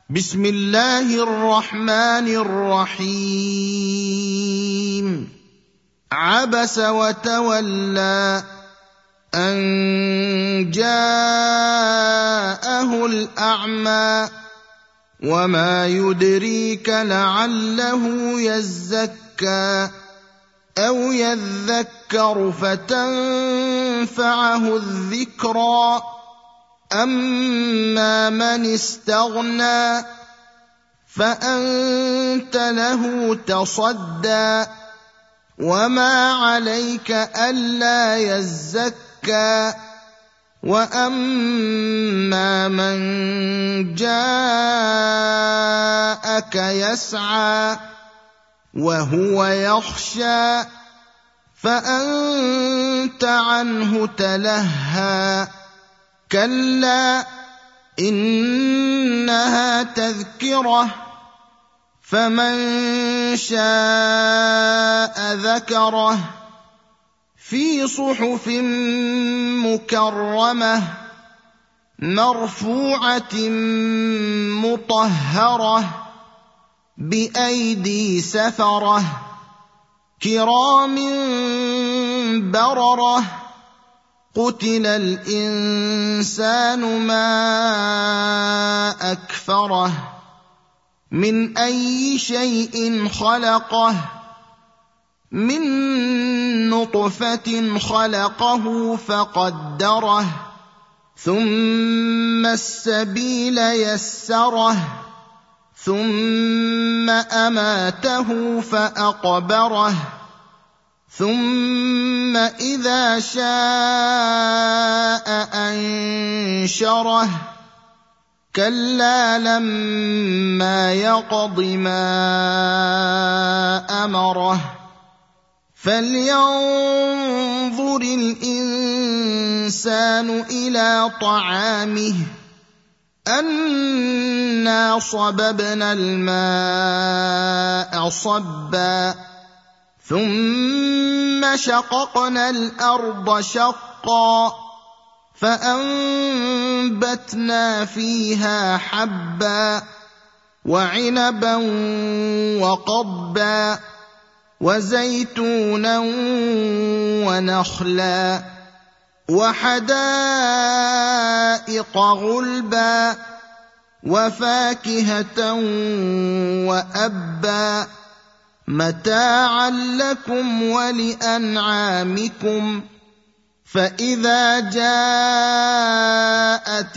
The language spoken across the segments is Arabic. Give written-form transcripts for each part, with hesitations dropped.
بسم الله الرحمن الرحيم. عبس وتولى أن جاءه الأعمى وما يدريك لعله يزكى أو يذكر فتنفعه الذكرى أما من استغنى فأنت له تصدى وما عليك ألا يزكى وأما من جاءك يسعى وهو يخشى فأنت عنه تلهى كلا إنها تذكرة فمن شاء ذكره في صحف مكرمة مرفوعة مطهرة بأيدي سفرة كرام بررة قتل الإنسان ما أكفره من أي شيء خلقه من نطفة خلقه فقدره ثم السبيل يسره ثم أماته فأقبره ثم إذا شاء أنشره كلا لما يقض ما أمره فلينظر الإنسان إلى طعامه أنا صببنا الماء صبا ثم شققنا الأرض شقا فأنبتنا فيها حبا وعنبا وقضبا وزيتونا ونخلا وحدائق غلبا وفاكهة وأبا متاعا لكم ولأنعامكم فإذا جاءت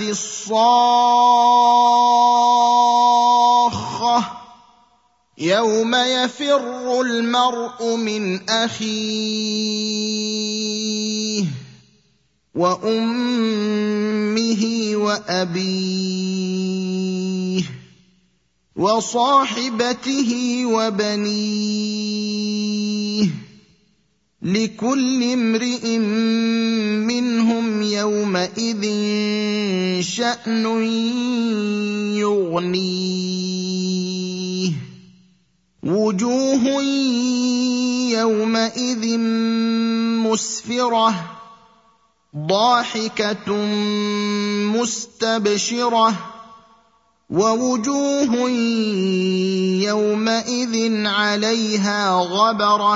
الصاخة يوم يفر المرء من أخيه وأمه وأبيه وصاحبته وبنيه لكل امرئ منهم يومئذ شأن يغنيه وجوه يومئذ مسفرة ضاحكة مستبشرة ووجوه يومئذ عليها غبرة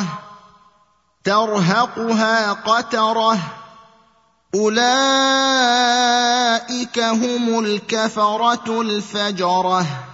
ترهقها قترة أولئك هم الكفرة الفجرة.